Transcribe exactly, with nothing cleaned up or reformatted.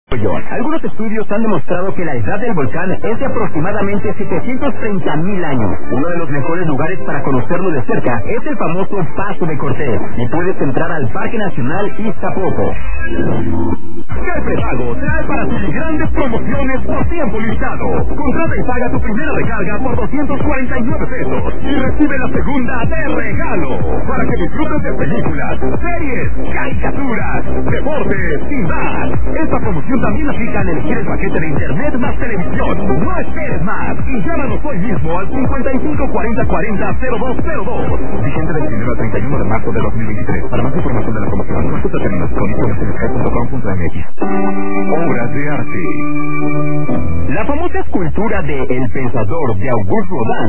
Algunos estudios han demostrado que la edad del volcán es de aproximadamente setecientos treinta mil años. Uno de los mejores lugares para conocerlo de cerca es el famoso Paso de Cortés, y puedes entrar al Parque Nacional Iztapopo. El prepago trae para ti grandes promociones por tiempo limitado. Contrata y paga tu primera recarga por doscientos cuarenta y nueve pesos y recibe la segunda de regalo para que disfrutes de películas, series, caricaturas, deportes y más. Esta promoción también aplica al elegir el paquete de internet más televisión. No esperes más y llámanos hoy mismo al cincuenta y cinco cuarenta cuarenta cero dos cero dos. Vigente del primero al treinta y uno de marzo de dos mil veintitrés. Para más información de la promoción, consulta términos condiciones en sky punto com punto m x. Obras de arte. La famosa escultura de El Pensador de Auguste Rodin